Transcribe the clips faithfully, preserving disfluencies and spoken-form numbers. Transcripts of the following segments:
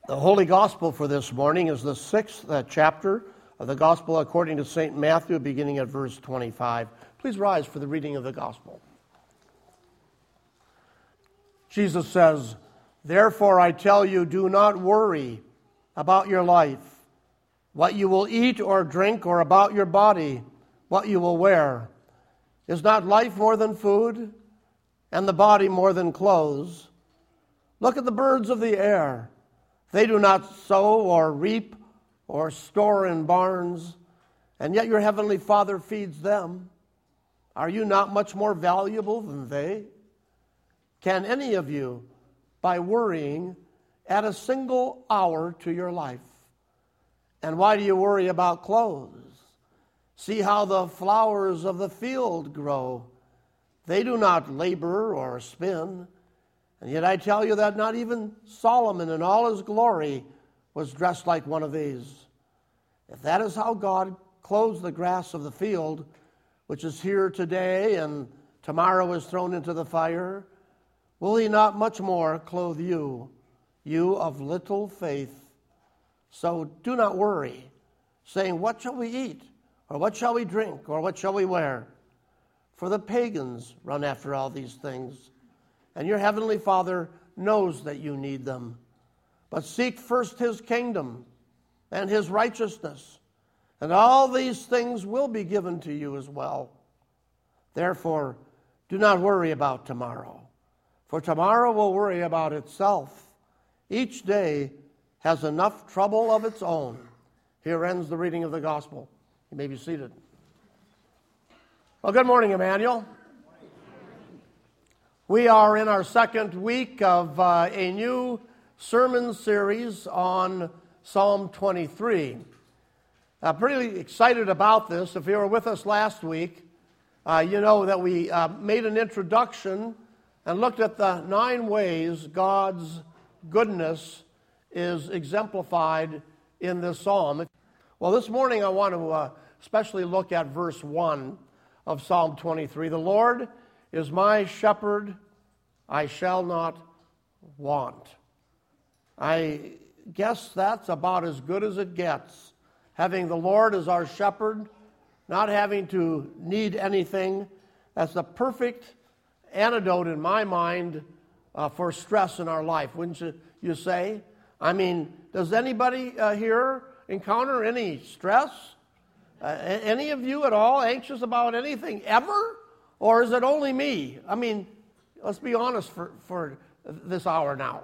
The Holy Gospel for this morning is the sixth uh, chapter of the Gospel according to Saint Matthew, beginning at verse twenty-five. Please rise for the reading of the Gospel. Jesus says, "Therefore I tell you, do not worry about your life, what you will eat or drink, or about your body, what you will wear. Is not life more than food, and the body more than clothes? Look at the birds of the air. They do not sow or reap or store in barns, and yet your heavenly Father feeds them. Are you not much more valuable than they? Can any of you, by worrying, add a single hour to your life? And why do you worry about clothes? See how the flowers of the field grow. They do not labor or spin. And yet I tell you that not even Solomon in all his glory was dressed like one of these. If that is how God clothes the grass of the field, which is here today and tomorrow is thrown into the fire, will he not much more clothe you, you of little faith? So do not worry, saying, what shall we eat? Or what shall we drink? Or what shall we wear? For the pagans run after all these things, and your heavenly Father knows that you need them. But seek first his kingdom and his righteousness, and all these things will be given to you as well. Therefore, do not worry about tomorrow, for tomorrow will worry about itself. Each day has enough trouble of its own." Here ends the reading of the gospel. You may be seated. Well, good morning, Emmanuel. We are in our second week of uh, a new sermon series on Psalm twenty-three. I'm pretty excited about this. If you were with us last week, uh, you know that we uh, made an introduction and looked at the nine ways God's goodness is exemplified in this psalm. Well, this morning I want to uh, especially look at verse one of Psalm twenty-three. The Lord is my shepherd, I shall not want. I guess that's about as good as it gets. Having the Lord as our shepherd, not having to need anything, that's the perfect antidote in my mind uh, for stress in our life, wouldn't you, you say? I mean, does anybody uh, here encounter any stress? Uh, any of you at all anxious about anything ever? Or is it only me? I mean, let's be honest for, for this hour now.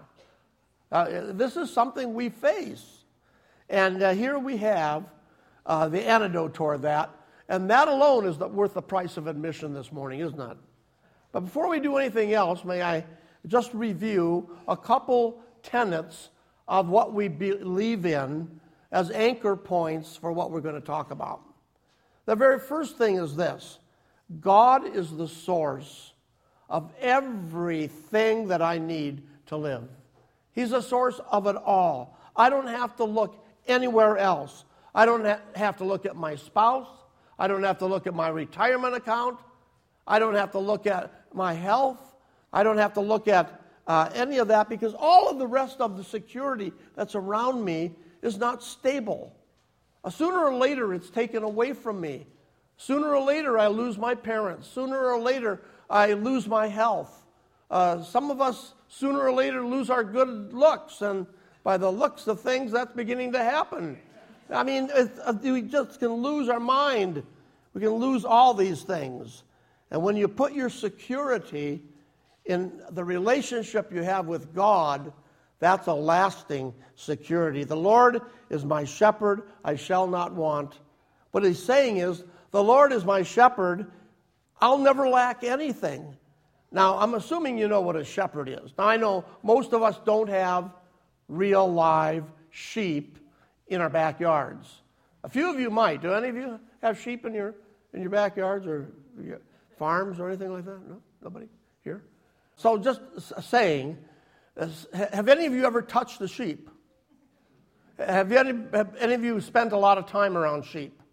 Uh, this is something we face. And uh, here we have uh, the antidote toward that. And that alone is the, worth the price of admission this morning, isn't it? But before we do anything else, may I just review a couple tenets of what we believe in as anchor points for what we're going to talk about. The very first thing is this: God is the source of everything that I need to live. He's the source of it all. I don't have to look anywhere else. I don't ha- have to look at my spouse. I don't have to look at my retirement account. I don't have to look at my health. I don't have to look at uh, any of that, because all of the rest of the security that's around me is not stable. Uh, sooner or later, it's taken away from me. Sooner or later, I lose my parents. Sooner or later, I lose my health. Uh, some of us, sooner or later, lose our good looks, and by the looks of things, that's beginning to happen. I mean, it's, uh, we just can lose our mind. We can lose all these things. And when you put your security in the relationship you have with God, that's a lasting security. The Lord is my shepherd, I shall not want. What he's saying is, the Lord is my shepherd, I'll never lack anything. Now, I'm assuming you know what a shepherd is. Now, I know most of us don't have real live sheep in our backyards. A few of you might. Do any of you have sheep in your in your backyards or your farms or anything like that? No? Nobody here? So just saying, have any of you ever touched a sheep? Have, you any, have any of you spent a lot of time around sheep?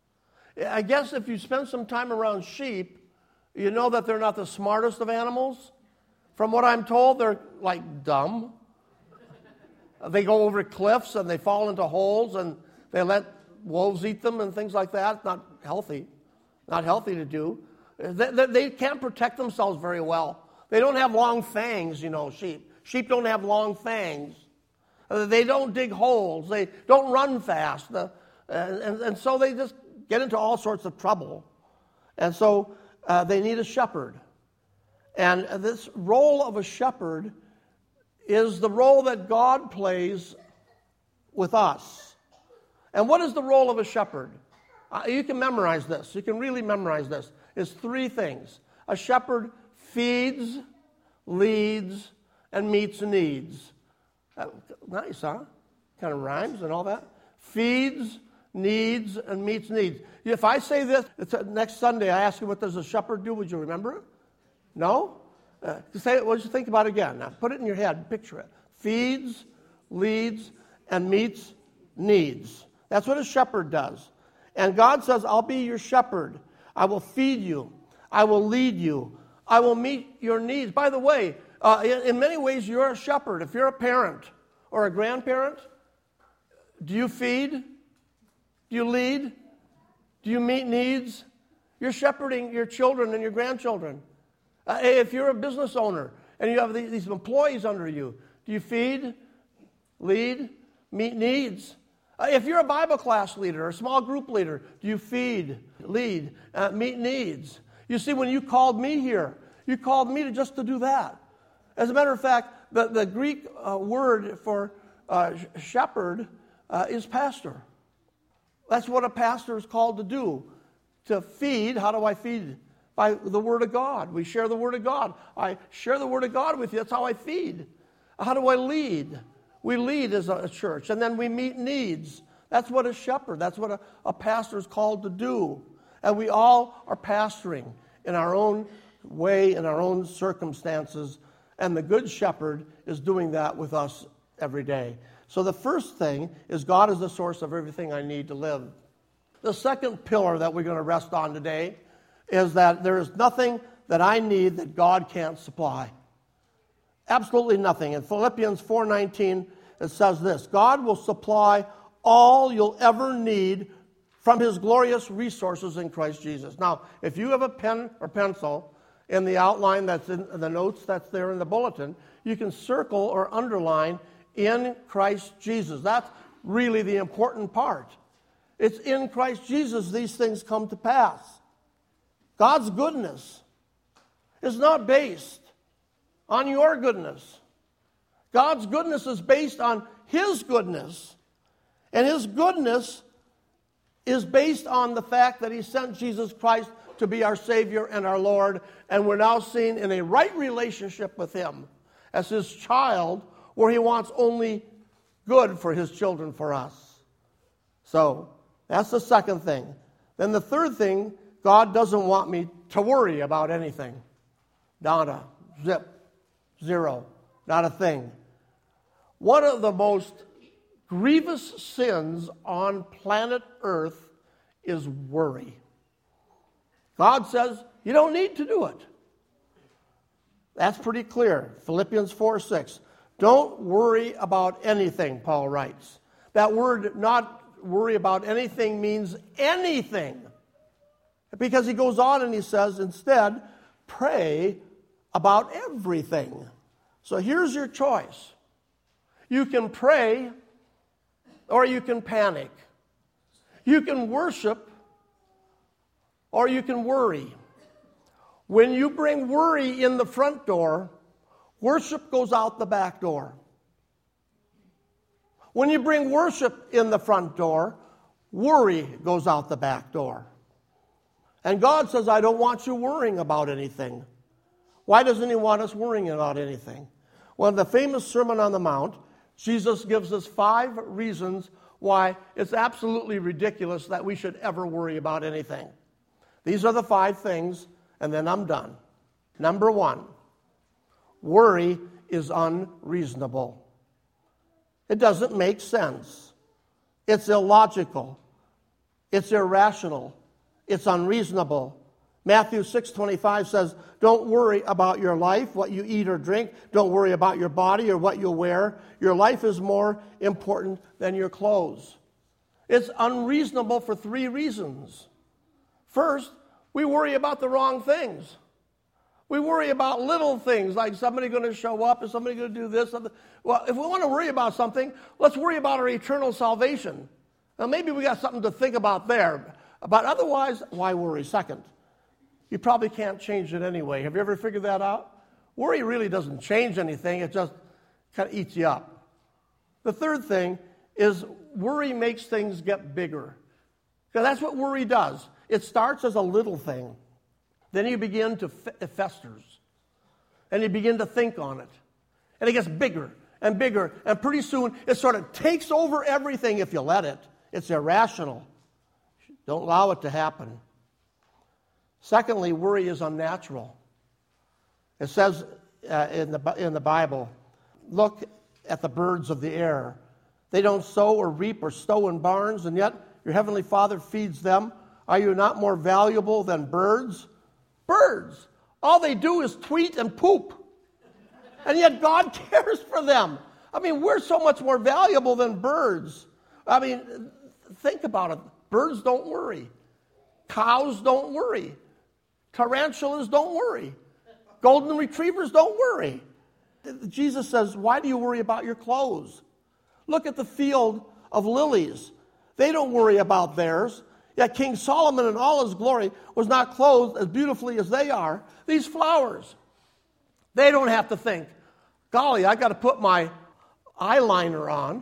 I guess if you spend some time around sheep, you know that they're not the smartest of animals. From what I'm told, they're like dumb. they go over cliffs and they fall into holes and they let wolves eat them and things like that. It's not healthy. Not healthy to do. They, they, they can't protect themselves very well. They don't have long fangs, you know, sheep. Sheep don't have long fangs. Uh, they don't dig holes. They don't run fast. Uh, and, and, and so they just get into all sorts of trouble. And so uh, they need a shepherd. And this role of a shepherd is the role that God plays with us. And what is the role of a shepherd? Uh, you can memorize this. You can really memorize this. It's three things. A shepherd feeds, leads, and meets needs. Uh, nice, huh? Kind of rhymes and all that. Feeds, needs, and meets needs. If I say this, it's, uh, next Sunday I ask you what does a shepherd do, would you remember it? No? Uh, say it, what did you think about it again? Now put it in your head, picture it. Feeds, leads, and meets needs. That's what a shepherd does. And God says, I'll be your shepherd. I will feed you. I will lead you. I will meet your needs. By the way, uh, in, in many ways, you're a shepherd. If you're a parent or a grandparent, do you feed? Do you lead? Do you meet needs? You're shepherding your children and your grandchildren. Uh, if you're a business owner and you have these, these employees under you, do you feed, lead, meet needs? Uh, if you're a Bible class leader or a small group leader, do you feed, lead, uh, meet needs? You see, when you called me here, you called me to just to do that. As a matter of fact, the, the Greek uh, word for uh, shepherd uh, is pastor. That's what a pastor is called to do. To feed, how do I feed? By the Word of God. We share the Word of God. I share the Word of God with you. That's how I feed. How do I lead? We lead as a church, and then we meet needs. That's what a shepherd, that's what a, a pastor is called to do. And we all are pastoring in our own way, in our own circumstances, and the Good Shepherd is doing that with us every day. So the first thing is God is the source of everything I need to live. The second pillar that we're going to rest on today is that there is nothing that I need that God can't supply. Absolutely nothing. In Philippians four nineteen, it says this, God will supply all you'll ever need from his glorious resources in Christ Jesus. Now, if you have a pen or pencil in the outline that's in the notes that's there in the bulletin, you can circle or underline in Christ Jesus. That's really the important part. It's in Christ Jesus these things come to pass. God's goodness is not based on your goodness. God's goodness is based on his goodness. And his goodness is based on the fact that he sent Jesus Christ to be our Savior and our Lord. And we're now seen in a right relationship with him as his child, where he wants only good for his children, for us. So that's the second thing. Then the third thing, God doesn't want me to worry about anything. Nada, zip, zero, not a thing. One of the most grievous sins on planet Earth is worry. God says you don't need to do it. That's pretty clear. Philippians four six. Don't worry about anything, Paul writes. That word, not worry about anything, means anything. Because he goes on and he says, instead, pray about everything. So here's your choice. You can pray or you can panic. You can worship or you can worry. When you bring worry in the front door, worship goes out the back door. When you bring worship in the front door, worry goes out the back door. And God says, I don't want you worrying about anything. Why doesn't he want us worrying about anything? Well, in the famous Sermon on the Mount, Jesus gives us five reasons why it's absolutely ridiculous that we should ever worry about anything. These are the five things, and then I'm done. Number one, worry is unreasonable. It doesn't make sense. It's illogical. It's irrational. It's unreasonable. Matthew six twenty-five says, don't worry about your life, what you eat or drink. Don't worry about your body or what you'll wear. Your life is more important than your clothes. It's unreasonable for three reasons. First, we worry about the wrong things. We worry about little things like somebody going to show up, is somebody going to do this? Well, if we want to worry about something, let's worry about our eternal salvation. Now, maybe we got something to think about there. But otherwise, why worry? Second, you probably can't change it anyway. Have you ever figured that out? Worry really doesn't change anything. It just kind of eats you up. The third thing is worry makes things get bigger. Because that's what worry does. It starts as a little thing. Then you begin to, it festers. And you begin to think on it. And it gets bigger and bigger. And pretty soon, it sort of takes over everything if you let it. It's irrational. Don't allow it to happen. Secondly, worry is unnatural. It says uh, in the in the Bible, look at the birds of the air. They don't sow or reap or stow in barns, and yet your heavenly Father feeds them. Are you not more valuable than birds? Birds. All they do is tweet and poop. And yet God cares for them. I mean, we're so much more valuable than birds. I mean, think about it. Birds don't worry. Cows don't worry. Tarantulas don't worry. Golden retrievers don't worry. Jesus says, why do you worry about your clothes? Look at the field of lilies. They don't worry about theirs. Yet King Solomon in all his glory was not clothed as beautifully as they are. These flowers, they don't have to think, golly, I got to put my eyeliner on.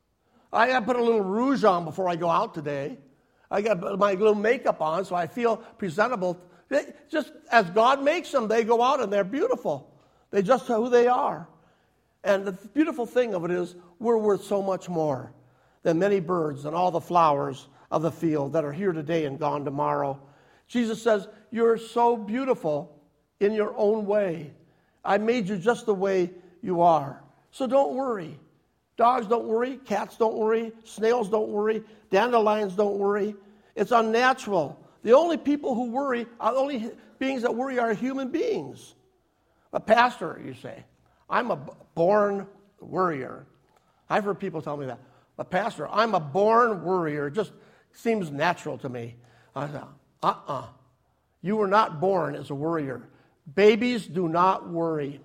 I got to put a little rouge on before I go out today. I got my little makeup on so I feel presentable. They, just as God makes them, they go out and they're beautiful. They just are who they are. And the beautiful thing of it is we're worth so much more than many birds and all the flowers of the field that are here today and gone tomorrow. Jesus says, you're so beautiful in your own way. I made you just the way you are. So don't worry. Dogs don't worry. Cats don't worry. Snails don't worry. Dandelions don't worry. It's unnatural. The only people who worry, the only beings that worry are human beings. A pastor, you say, I'm a born worrier. I've heard people tell me that. A pastor, I'm a born worrier. It just seems natural to me. I said, uh-uh. You were not born as a worrier. Babies do not worry.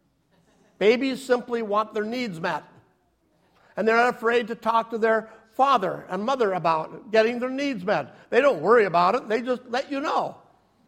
Babies simply want their needs met. And they're not afraid to talk to their father and mother about getting their needs met. They don't worry about it. They just let you know.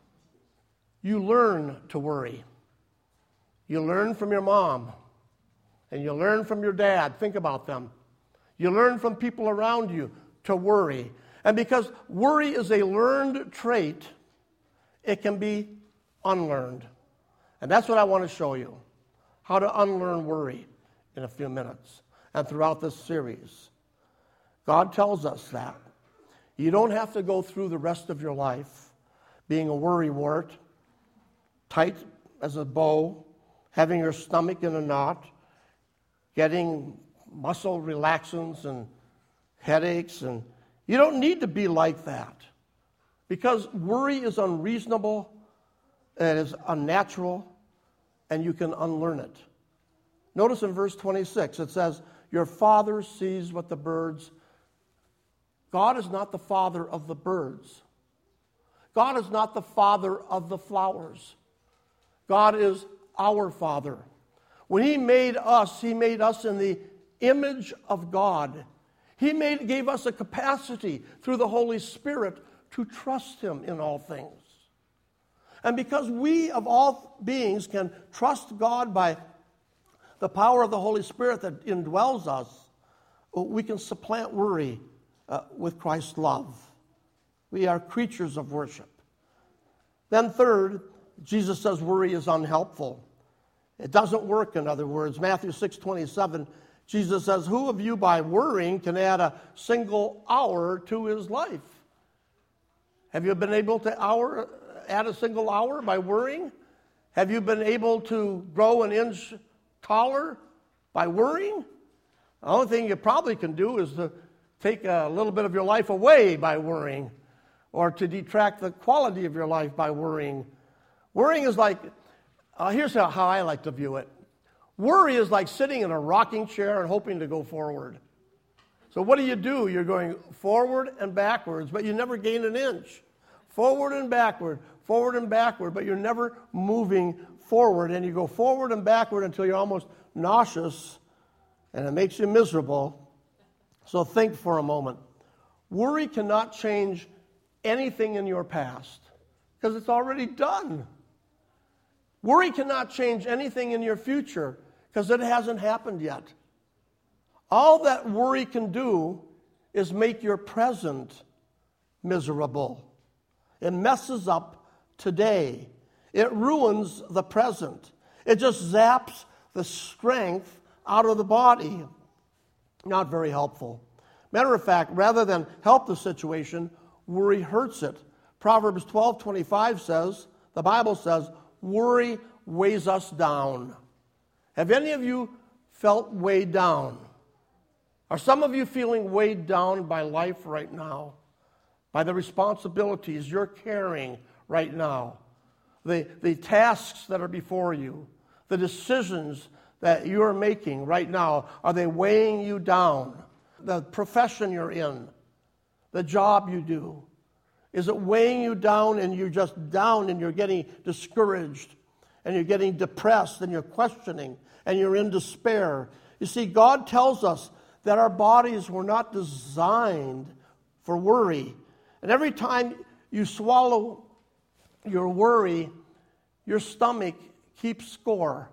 You learn to worry. You learn from your mom. And you learn from your dad. Think about them. You learn from people around you to worry. And because worry is a learned trait, it can be unlearned. And that's what I want to show you. How to unlearn worry in a few minutes and throughout this series. God tells us that. You don't have to go through the rest of your life being a worrywart, tight as a bow, having your stomach in a knot, getting muscle relaxants and headaches. And you don't need to be like that because worry is unreasonable, it is unnatural, and you can unlearn it. Notice in verse twenty-six, it says, your Father sees what the birds. God is not the father of the birds. God is not the father of the flowers. God is our Father. When He made us, He made us in the image of God. He made, gave us a capacity through the Holy Spirit to trust Him in all things. And because we of all beings can trust God by the power of the Holy Spirit that indwells us, we can supplant worry uh, with Christ's love. We are creatures of worship. Then third, Jesus says worry is unhelpful. It doesn't work, in other words. Matthew six twenty-seven, Jesus says, who of you by worrying can add a single hour to his life? Have you been able to hour, add a single hour by worrying? Have you been able to grow an inch taller by worrying? The only thing you probably can do is to take a little bit of your life away by worrying. or to detract the quality of your life by worrying. Worrying is like, uh, here's how, how I like to view it. Worry is like sitting in a rocking chair and hoping to go forward. So what do you do? You're going forward and backwards, but you never gain an inch. Forward and backward, forward and backward, but you're never moving forward, and you go forward and backward until you're almost nauseous, and it makes you miserable. So think for a moment. Worry cannot change anything in your past because it's already done. Worry cannot change anything in your future because it hasn't happened yet. All that worry can do is make your present miserable. It messes up today. It ruins the present. It just zaps the strength out of the body. Not very helpful. Matter of fact, rather than help the situation, worry hurts it. Proverbs twelve twenty-five says, the Bible says, worry weighs us down. Have any of you felt weighed down? Are some of you feeling weighed down by life right now? By the responsibilities you're carrying right now? The, the tasks that are before you? The decisions that you're making right now, are they weighing you down? The profession you're in? The job you do? Is it weighing you down and you're just down and you're getting discouraged and you're getting depressed and you're questioning and you're in despair? You see, God tells us that our bodies were not designed for worry. And every time you swallow your worry, your stomach keeps score.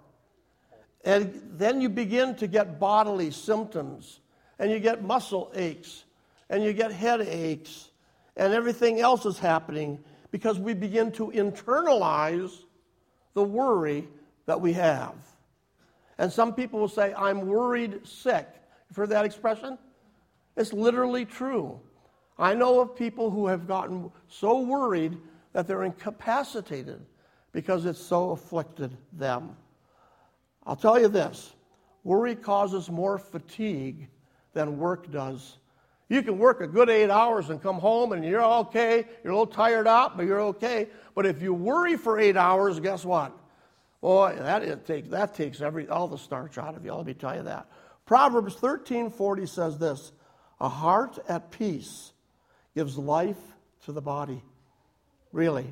And then you begin to get bodily symptoms, and you get muscle aches, and you get headaches, and everything else is happening because we begin to internalize the worry that we have. And some people will say, I'm worried sick. You've heard that expression? It's literally true. I know of people who have gotten so worried that they're incapacitated because it's so afflicted them. I'll tell you this, worry causes more fatigue than work does. You can work a good eight hours and come home and you're okay, you're a little tired out, but you're okay. But if you worry for eight hours, guess what? Boy, that, it takes, that takes every all the starch out of you, let me tell you that. Proverbs thirteen forty says this, a heart at peace gives life to the body. Really,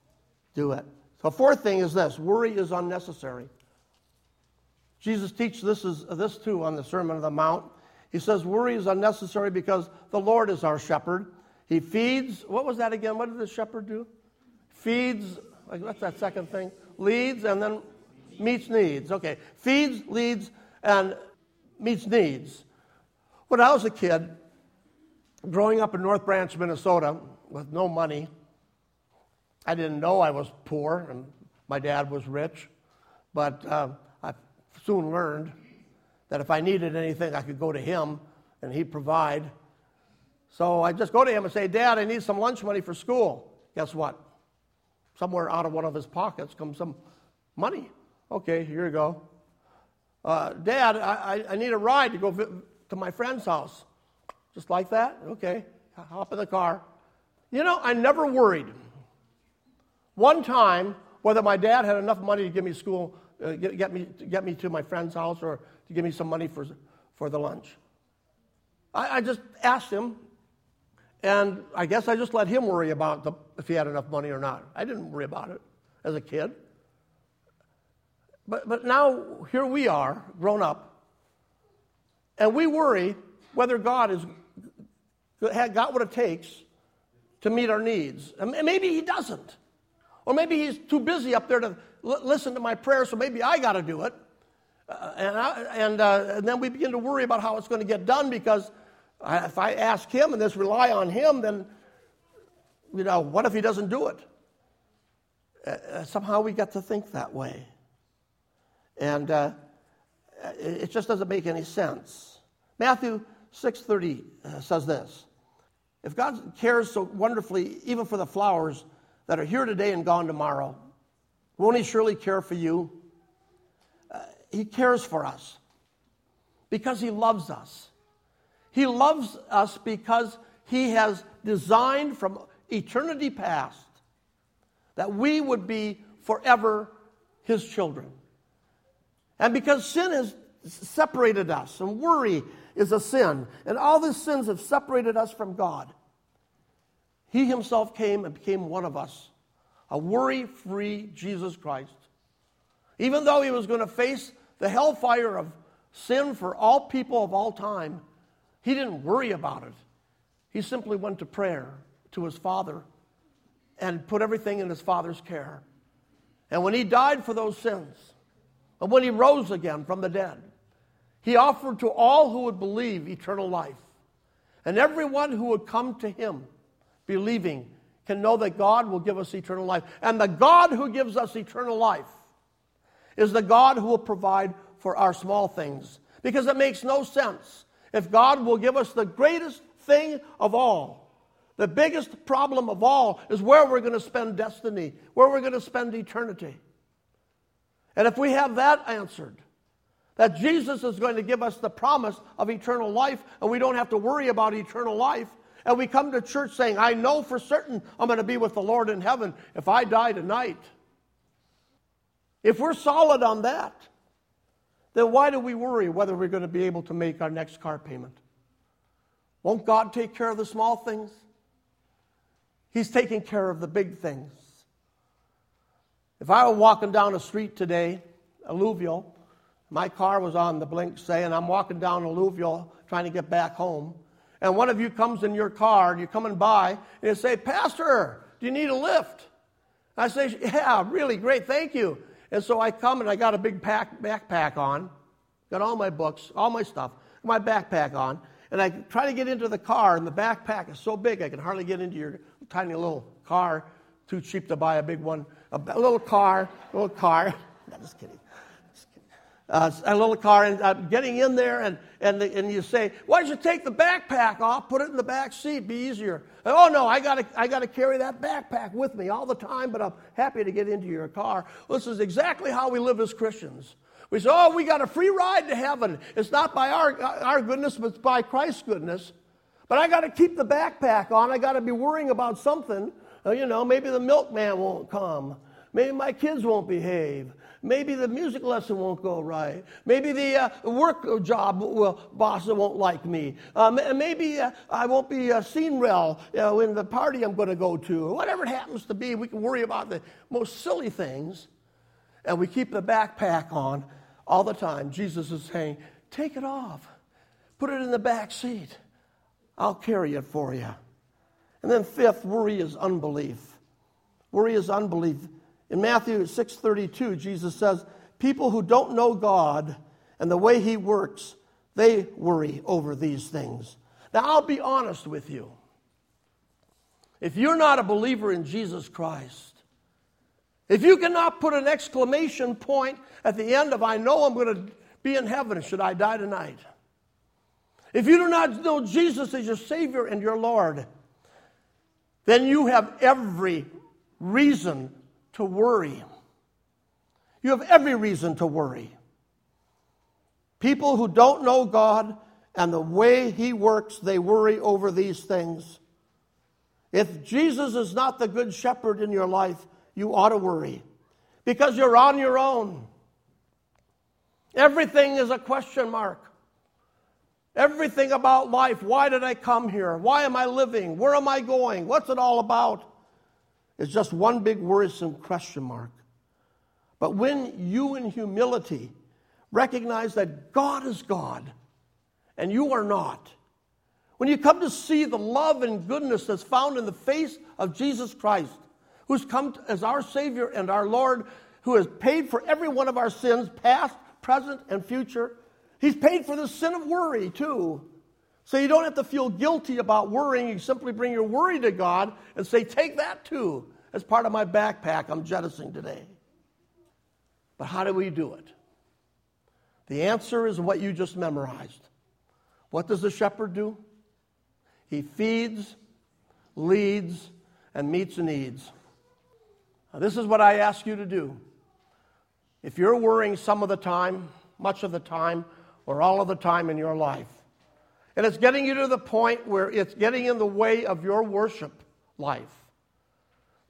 do it. The fourth thing is this, worry is unnecessary. Jesus teaches this, is, this too on the Sermon on the Mount. He says worry is unnecessary because the Lord is our shepherd. He feeds, what was that again? What did the shepherd do? Feeds, what's that second thing? Leads and then meets needs. Okay, feeds, leads, and meets needs. When I was a kid, growing up in North Branch, Minnesota, with no money, I didn't know I was poor, and my dad was rich, but uh, I soon learned that if I needed anything, I could go to him, and he'd provide. So I just go to him and say, Dad, I need some lunch money for school. Guess what? Somewhere out of one of his pockets comes some money. Okay, here you go. Uh, Dad, I, I need a ride to go vi- to my friend's house. Just like that? Okay, hop in the car. You know, I never worried. One time, whether my dad had enough money to give me school, uh, get, get me to get me to my friend's house, or to give me some money for for the lunch. I, I just asked him, and I guess I just let him worry about the, if he had enough money or not. I didn't worry about it as a kid. But but now here we are, grown up, and we worry whether God has got what it takes to meet our needs. And maybe he doesn't. Or maybe he's too busy up there to l- listen to my prayers, so maybe I got to do it. Uh, and I, and, uh, and then we begin to worry about how it's going to get done, because I, if I ask him and just rely on him, then, you know, what if he doesn't do it? Uh, somehow we get to think that way. And uh, it, it just doesn't make any sense. Matthew six thirty uh, says this, if God cares so wonderfully even for the flowers that are here today and gone tomorrow, won't he surely care for you? Uh, he cares for us because he loves us. He loves us because he has designed from eternity past, that we would be forever his children. And because sin has separated us, and worry is a sin, and all these sins have separated us from God, he himself came and became one of us, a worry-free Jesus Christ. Even though he was going to face the hellfire of sin for all people of all time, he didn't worry about it. He simply went to prayer to his Father and put everything in his Father's care. And when he died for those sins, and when he rose again from the dead, he offered to all who would believe eternal life. And everyone who would come to him believing can know that God will give us eternal life. And the God who gives us eternal life is the God who will provide for our small things. Because it makes no sense if God will give us the greatest thing of all. The biggest problem of all is where we're going to spend destiny, where we're going to spend eternity. And if we have that answered, that Jesus is going to give us the promise of eternal life, and we don't have to worry about eternal life, and we come to church saying, I know for certain I'm going to be with the Lord in heaven if I die tonight. If we're solid on that, then why do we worry whether we're going to be able to make our next car payment? Won't God take care of the small things? He's taking care of the big things. If I were walking down a street today, alluvial, my car was on the blink, say, and I'm walking down alluvial trying to get back home, and one of you comes in your car, and you're coming by, and you say, Pastor, do you need a lift? I say, yeah, really great, thank you. And so I come, and I got a big pack, backpack on, got all my books, all my stuff, my backpack on, and I try to get into the car, and the backpack is so big I can hardly get into your tiny little car. Too cheap to buy a big one. A, a little car, a little car. No, just kidding. Just kidding. Uh, a little car, and I'm getting in there, and, and, the, and you say, why don't you take the backpack off, put it in the back seat, be easier. And, oh, no, I got to I gotta carry that backpack with me all the time, but I'm happy to get into your car. Well, this is exactly how we live as Christians. We say, oh, we got a free ride to heaven. It's not by our, our goodness, but it's by Christ's goodness. But I got to keep the backpack on. I got to be worrying about something. Uh, you know, maybe the milkman won't come. Maybe my kids won't behave. Maybe the music lesson won't go right. Maybe the uh, work job will, boss won't like me. Uh, maybe uh, I won't be uh, seen well you know, in the party I'm going to go to. Or whatever it happens to be, we can worry about the most silly things. And we keep the backpack on all the time. Jesus is saying, take it off. Put it in the back seat. I'll carry it for you. And then fifth, worry is unbelief. Worry is unbelief. In Matthew six thirty-two, Jesus says, people who don't know God and the way he works, they worry over these things. Now, I'll be honest with you. If you're not a believer in Jesus Christ, if you cannot put an exclamation point at the end of, I know I'm going to be in heaven should I die tonight. If you do not know Jesus as your Savior and your Lord, then you have every reason to worry. You have every reason to worry. People who don't know God and the way he works, they worry over these things. If Jesus is not the good shepherd in your life, you ought to worry because you're on your own. Everything is a question mark. Everything about life. Why did I come here? Why am I living? Where am I going? What's it all about? It's just one big worrisome question mark. But when you in humility recognize that God is God and you are not, when you come to see the love and goodness that's found in the face of Jesus Christ, who's come as our Savior and our Lord, who has paid for every one of our sins, past, present, and future. He's paid for the sin of worry, too. So you don't have to feel guilty about worrying. You simply bring your worry to God and say, take that, too, as part of my backpack I'm jettisoning today. But how do we do it? The answer is what you just memorized. What does the shepherd do? He feeds, leads, and meets needs. Now, this is what I ask you to do. If you're worrying some of the time, much of the time, or all of the time in your life, and it's getting you to the point where it's getting in the way of your worship life,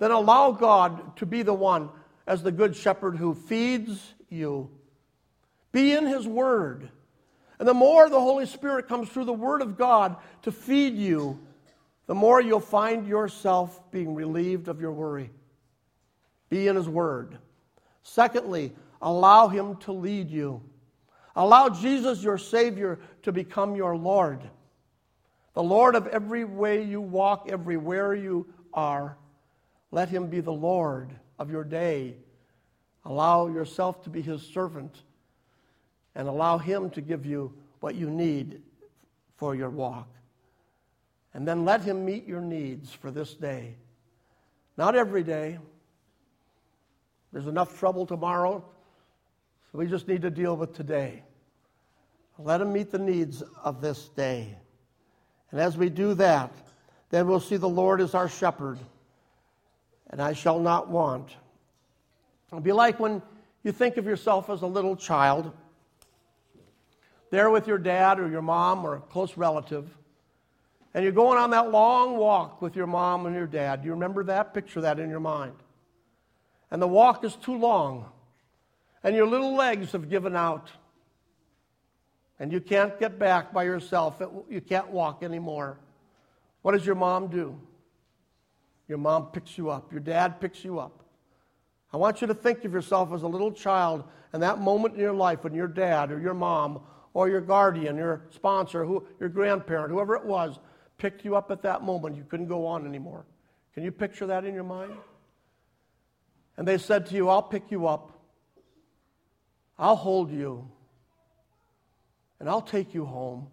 then allow God to be the one as the good shepherd who feeds you. Be in his word. And the more the Holy Spirit comes through the word of God to feed you, the more you'll find yourself being relieved of your worry. Be in his word. Secondly, allow him to lead you. Allow Jesus, your Savior, to become your Lord. The Lord of every way you walk, everywhere you are. Let him be the Lord of your day. Allow yourself to be his servant, and allow him to give you what you need for your walk. And then let him meet your needs for this day. Not every day. There's enough trouble tomorrow, so we just need to deal with today. Let him meet the needs of this day. And as we do that, then we'll see the Lord as our shepherd, and I shall not want. It'll be like when you think of yourself as a little child, there with your dad or your mom or a close relative, and you're going on that long walk with your mom and your dad. Do you remember that? Picture that in your mind. And the walk is too long, and your little legs have given out, and you can't get back by yourself. You can't walk anymore. What does your mom do? Your mom picks you up. Your dad picks you up. I want you to think of yourself as a little child, and that moment in your life when your dad or your mom or your guardian, your sponsor, who, your grandparent, whoever it was, picked you up at that moment. You couldn't go on anymore. Can you picture that in your mind? And they said to you, I'll pick you up. I'll hold you. And I'll take you home.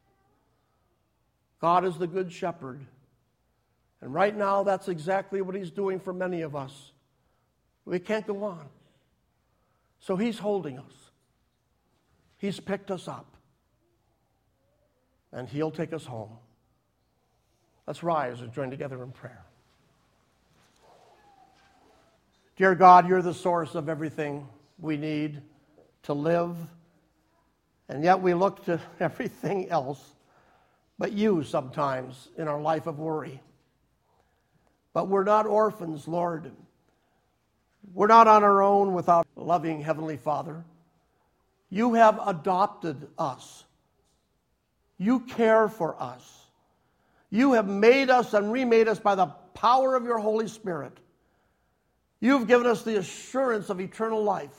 God is the good shepherd. And right now, that's exactly what he's doing for many of us. We can't go on. So he's holding us. He's picked us up. And he'll take us home. Let's rise and join together in prayer. Dear God, you're the source of everything we need to live. And yet we look to everything else but you sometimes in our life of worry. But we're not orphans, Lord. We're not on our own without a loving Heavenly Father. You have adopted us. You care for us. You have made us and remade us by the power of your Holy Spirit. You've given us the assurance of eternal life.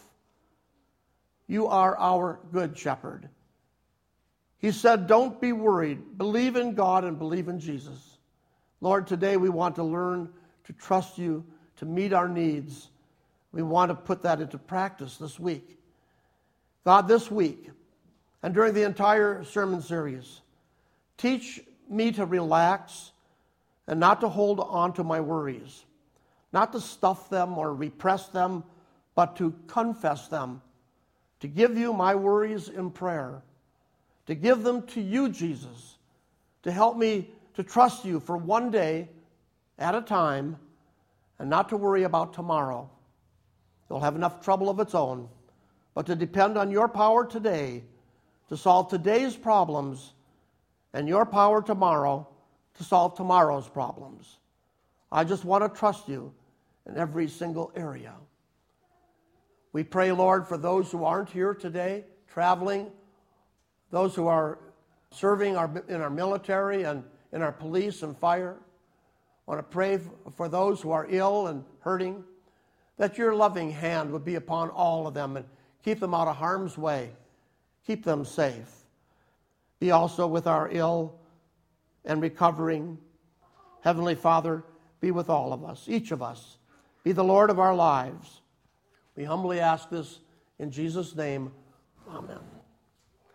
You are our good shepherd. He said, don't be worried. Believe in God and believe in Jesus. Lord, today we want to learn to trust you, to meet our needs. We want to put that into practice this week. God, this week, and during the entire sermon series, teach me to relax and not to hold on to my worries, not to stuff them or repress them, but to confess them, to give you my worries in prayer, to give them to you, Jesus, to help me to trust you for one day at a time and not to worry about tomorrow. It'll have enough trouble of its own, but to depend on your power today to solve today's problems and your power tomorrow to solve tomorrow's problems. I just want to trust you in every single area. We pray, Lord, for those who aren't here today, traveling, those who are serving our, in our military and in our police and fire. I want to pray for those who are ill and hurting, that your loving hand would be upon all of them and keep them out of harm's way. Keep them safe. Be also with our ill and recovering. Heavenly Father, be with all of us, each of us. Be the Lord of our lives. We humbly ask this in Jesus' name. Amen.